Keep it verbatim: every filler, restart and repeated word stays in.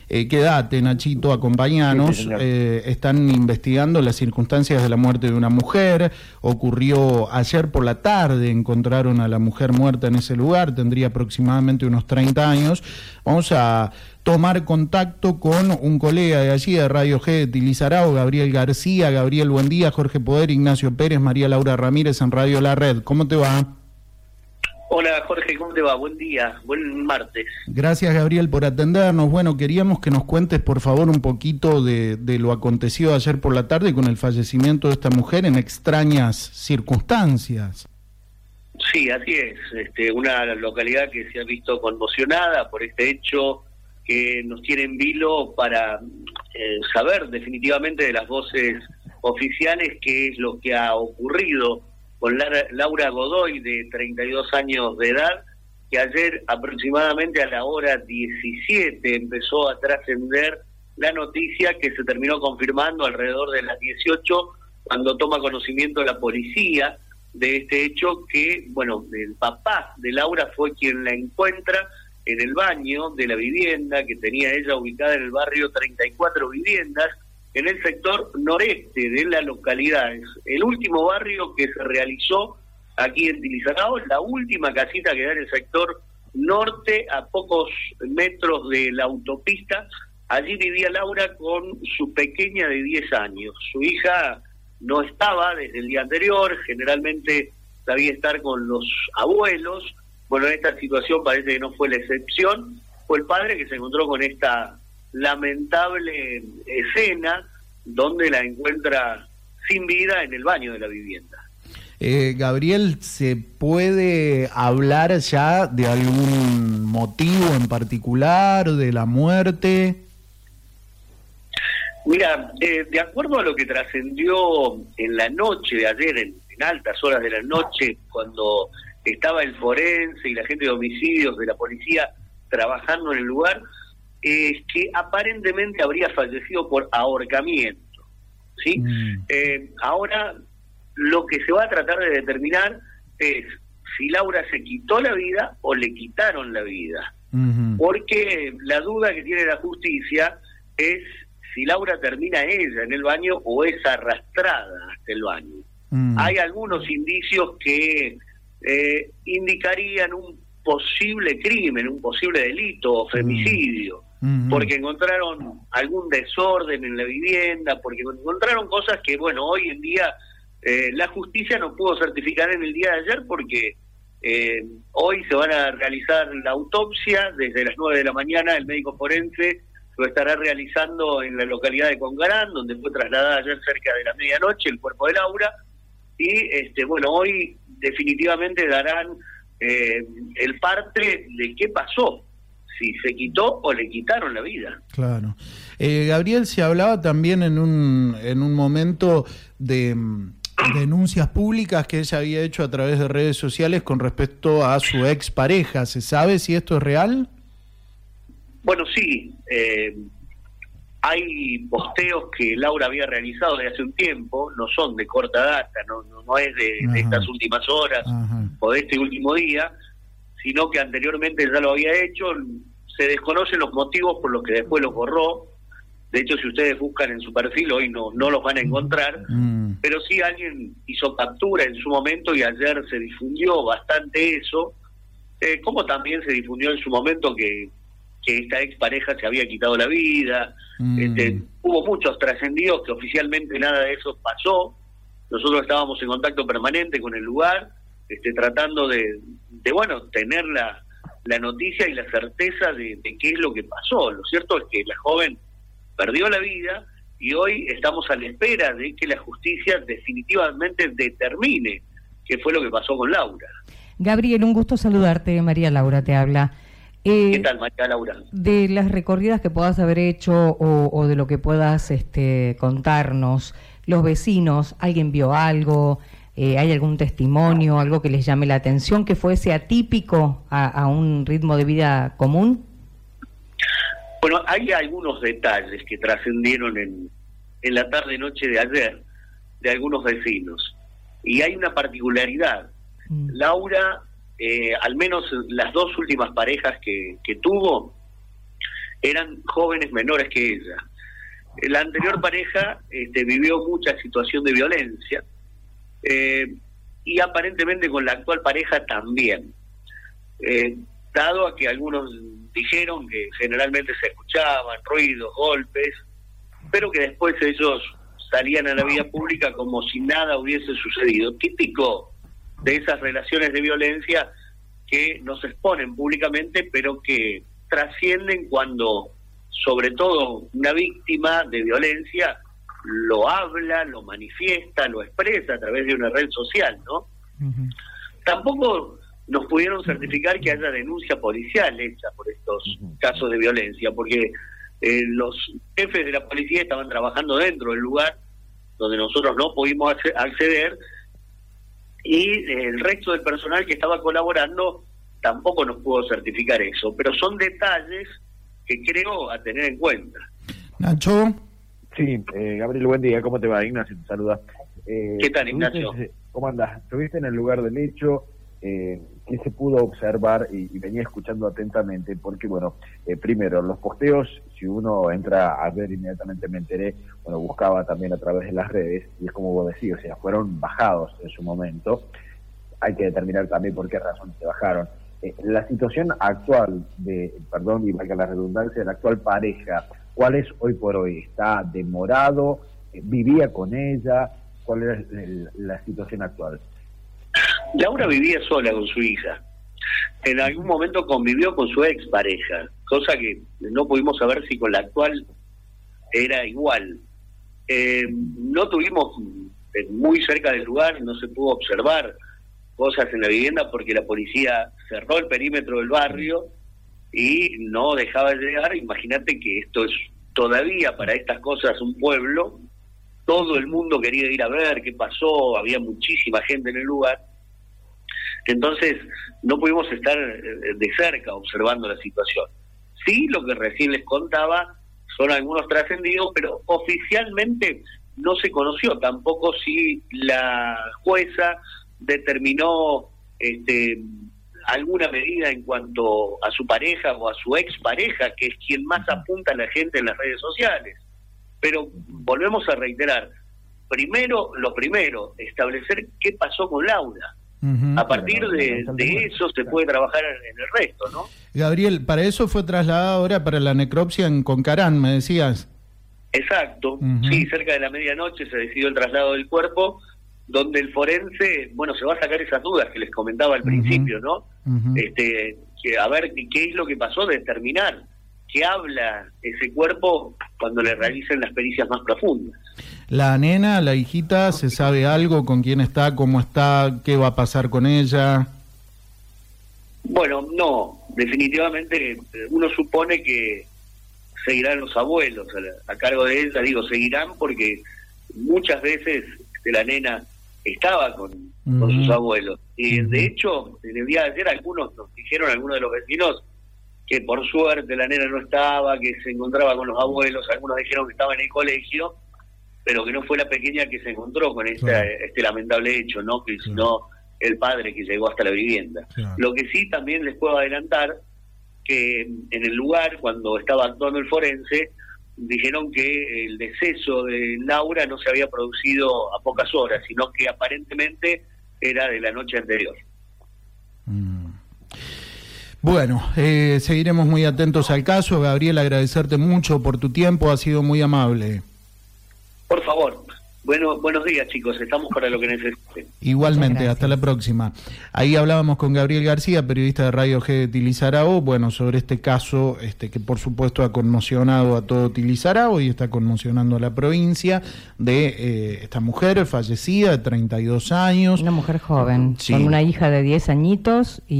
Eh, quédate, Nachito, acompañanos. Sí, eh, están investigando las circunstancias de la muerte de una mujer. Ocurrió ayer por la tarde, encontraron a la mujer muerta en ese lugar, tendría aproximadamente unos treinta años. Vamos a tomar contacto con un colega de allí, de Radio G de Tilizarao, Gabriel García. Gabriel, buen día. Jorge Poder, Ignacio Pérez, María Laura Ramírez en Radio La Red. ¿Cómo te va? Hola Jorge, ¿cómo te va? Buen día, buen martes. Gracias, Gabriel, por atendernos. Bueno, queríamos que nos cuentes por favor un poquito de, de lo acontecido ayer por la tarde con el fallecimiento de esta mujer en extrañas circunstancias. Sí, así es, este, una localidad que se ha visto conmocionada por este hecho que nos tiene en vilo para eh, saber definitivamente de las voces oficiales qué es lo que ha ocurrido con Laura Godoy, de treinta y dos años de edad, que ayer aproximadamente a la hora diecisiete empezó a trascender la noticia que se terminó confirmando alrededor de las dieciocho, cuando toma conocimiento la policía de este hecho, que, bueno, el papá de Laura fue quien la encuentra en el baño de la vivienda que tenía ella ubicada en el barrio treinta y cuatro Viviendas, en el sector noreste de la localidad. Es el último barrio que se realizó aquí en Tilizarao, la última casita que da en el sector norte, a pocos metros de la autopista. Allí vivía Laura con su pequeña de diez años. Su hija no estaba desde el día anterior, generalmente sabía estar con los abuelos. Bueno, en esta situación parece que no fue la excepción. Fue el padre que se encontró con esta lamentable escena donde la encuentra sin vida en el baño de la vivienda. Eh, Gabriel, ¿se puede hablar ya de algún motivo en particular de la muerte? Mira, eh, de acuerdo a lo que trascendió en la noche de ayer, en, en altas horas de la noche, cuando estaba el forense y la gente de homicidios de la policía trabajando en el lugar, es que aparentemente habría fallecido por ahorcamiento, ¿sí? Mm. Eh, ahora, lo que se va a tratar de determinar es si Laura se quitó la vida o le quitaron la vida. Uh-huh. Porque la duda que tiene la justicia es si Laura termina ella en el baño o es arrastrada hasta el baño. Uh-huh. Hay algunos indicios que eh, indicarían un posible crimen, un posible delito o femicidio. Uh-huh. Porque encontraron algún desorden en la vivienda, porque encontraron cosas que, bueno, hoy en día eh, la justicia no pudo certificar en el día de ayer, porque eh, hoy se van a realizar la autopsia desde las nueve de la mañana. El médico forense lo estará realizando en la localidad de Congarán, donde fue trasladada ayer cerca de la medianoche el cuerpo de Laura, y este bueno hoy definitivamente darán eh, el parte de qué pasó, si se quitó o le quitaron la vida. Claro. Eh, Gabriel, se hablaba también en un en un momento de denuncias públicas que ella había hecho a través de redes sociales con respecto a su expareja. ¿Se sabe si esto es real? Bueno, sí. Eh, hay posteos que Laura había realizado desde hace un tiempo, no son de corta data, no, no, no es de, de estas últimas horas. Ajá. O de este último día, sino que anteriormente ya lo había hecho. Se desconocen los motivos por los que después lo borró. De hecho, si ustedes buscan en su perfil, hoy no, no los van a encontrar. Mm. Pero sí alguien hizo captura en su momento y ayer se difundió bastante eso. Eh, como también se difundió en su momento que, que esta expareja se había quitado la vida. Mm. Este, hubo muchos trascendidos que oficialmente nada de eso pasó. Nosotros estábamos en contacto permanente con el lugar, este, tratando de, de bueno, tener la, la noticia y la certeza de, de qué es lo que pasó. Lo cierto es que la joven perdió la vida y hoy estamos a la espera de que la justicia definitivamente determine qué fue lo que pasó con Laura. Gabriel, un gusto saludarte. María Laura te habla. Eh, ¿Qué tal, María Laura? De las recorridas que puedas haber hecho o, o de lo que puedas este, contarnos, los vecinos, ¿alguien vio algo? Eh, ¿Hay algún testimonio, algo que les llame la atención, que fuese atípico a, a un ritmo de vida común? Bueno, hay algunos detalles que trascendieron en, en la tarde-noche de ayer de algunos vecinos. Y hay una particularidad. Mm. Laura, eh, al menos las dos últimas parejas que, que tuvo, eran jóvenes menores que ella. La anterior pareja este, vivió mucha situación de violencia, eh, y aparentemente con la actual pareja también, eh, dado a que algunos dijeron que generalmente se escuchaban ruidos, golpes, pero que después ellos salían a la vía pública como si nada hubiese sucedido, típico de esas relaciones de violencia que no se exponen públicamente, pero que trascienden cuando, sobre todo, una víctima de violencia lo habla, lo manifiesta, lo expresa a través de una red social, ¿no? Uh-huh. Tampoco nos pudieron certificar que haya denuncia policial hecha por estos uh-huh. casos de violencia, porque eh, los jefes de la policía estaban trabajando dentro del lugar donde nosotros no pudimos acceder, y eh, el resto del personal que estaba colaborando tampoco nos pudo certificar eso, pero son detalles que creo a tener en cuenta. Nacho. Sí, eh, Gabriel, buen día, ¿cómo te va? Ignacio te saluda. Eh, ¿Qué tal, Ignacio? ¿Cómo andás? Estuviste en el lugar del hecho, eh, ¿qué se pudo observar? Y, y venía escuchando atentamente, porque, bueno, eh, primero, los posteos, si uno entra a ver, inmediatamente me enteré, bueno, buscaba también a través de las redes, y es como vos decís, o sea, fueron bajados en su momento. Hay que determinar también por qué razón se bajaron. Eh, la situación actual de, perdón, y valga la redundancia, de la actual pareja, ¿cuál es hoy por hoy? ¿Está demorado? ¿Vivía con ella? ¿Cuál es el, la situación actual? Laura vivía sola con su hija. En algún momento convivió con su expareja, cosa que no pudimos saber si con la actual era igual. Eh, no tuvimos muy cerca del lugar, no se pudo observar cosas en la vivienda porque la policía cerró el perímetro del barrio y no dejaba de llegar. Imagínate que esto es todavía para estas cosas un pueblo, todo el mundo quería ir a ver qué pasó, había muchísima gente en el lugar, entonces no pudimos estar de cerca observando la situación. Sí, lo que recién les contaba son algunos trascendidos, pero oficialmente no se conoció tampoco si la jueza determinó este alguna medida en cuanto a su pareja o a su expareja, que es quien más apunta a la gente en las redes sociales. Pero volvemos a reiterar, primero, lo primero, establecer qué pasó con Laura. Uh-huh. A partir de, de eso se puede trabajar en el resto, ¿no? Gabriel, para eso fue trasladada ahora para la necropsia en Concarán, me decías. Exacto, uh-huh. Sí, cerca de la medianoche se decidió el traslado del cuerpo, donde el forense, bueno, se va a sacar esas dudas que les comentaba al uh-huh. principio, ¿no? Uh-huh. Este, que a ver qué es lo que pasó, determinar qué habla ese cuerpo cuando le realicen las pericias más profundas. La nena, la hijita, ¿se sabe algo? ¿Con quién está? ¿Cómo está? ¿Qué va a pasar con ella? Bueno, no, definitivamente uno supone que seguirán los abuelos a, a cargo de ella, digo, seguirán porque muchas veces la nena estaba con, uh-huh. con sus abuelos. Y de hecho, en el día de ayer algunos nos dijeron, algunos de los vecinos, que por suerte la nena no estaba, que se encontraba con los abuelos, algunos dijeron que estaba en el colegio, pero que no fue la pequeña que se encontró con esta, claro. este lamentable hecho, ¿no? Que claro. sino el padre que llegó hasta la vivienda. Claro. Lo que sí también les puedo adelantar, que en el lugar, cuando estaba actuando el forense, dijeron que el deceso de Laura no se había producido a pocas horas, sino que aparentemente era de la noche anterior. Mm. Bueno, eh, seguiremos muy atentos al caso. Gabriel, agradecerte mucho por tu tiempo, ha sido muy amable. Por favor. Bueno, buenos días, chicos, estamos para lo que necesiten. Igualmente, hasta la próxima. Ahí hablábamos con Gabriel García, periodista de Radio G de Tilizarao, bueno, sobre este caso este que por supuesto ha conmocionado a todo Tilizarao y está conmocionando a la provincia, de eh, esta mujer fallecida de treinta y dos años. Una mujer joven, sí. Con una hija de diez añitos y